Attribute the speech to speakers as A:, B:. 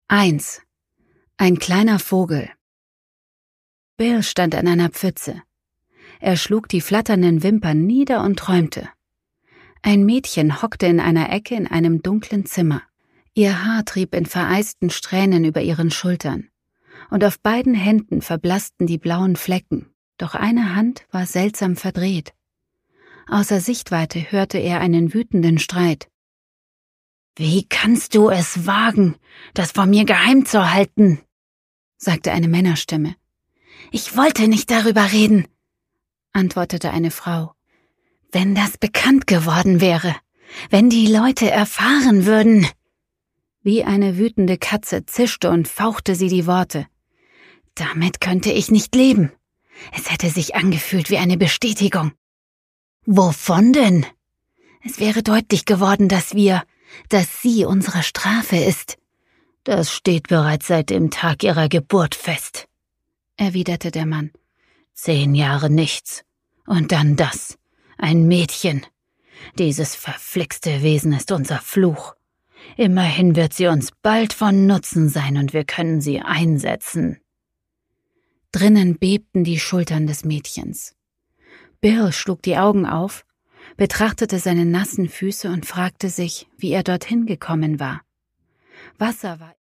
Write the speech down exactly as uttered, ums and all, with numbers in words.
A: eins. Ein kleiner Vogel. Bill stand an einer Pfütze. Er schlug die flatternden Wimpern nieder und träumte. Ein Mädchen hockte in einer Ecke in einem dunklen Zimmer. Ihr Haar trieb in vereisten Strähnen über ihren Schultern, und auf beiden Händen verblassten die blauen Flecken, doch eine Hand war seltsam verdreht. Außer Sichtweite hörte er einen wütenden Streit. »Wie kannst du es wagen, das vor mir geheim zu halten?« sagte eine Männerstimme. »Ich wollte nicht darüber reden«, antwortete eine Frau. »Wenn das bekannt geworden wäre, wenn die Leute erfahren würden.« Wie eine wütende Katze zischte und fauchte sie die Worte. »Damit könnte ich nicht leben. Es hätte sich angefühlt wie eine Bestätigung.« »Wovon denn?« »Es wäre deutlich geworden, dass wir, dass sie unsere Strafe ist.« »Das steht bereits seit dem Tag ihrer Geburt fest«, erwiderte der Mann. »Zehn Jahre nichts. Und dann das. Ein Mädchen. Dieses verflixte Wesen ist unser Fluch. Immerhin wird sie uns bald von Nutzen sein und wir können sie einsetzen.« Drinnen bebten die Schultern des Mädchens. Bill schlug die Augen auf, betrachtete seine nassen Füße und fragte sich, wie er dorthin gekommen war. Wasser war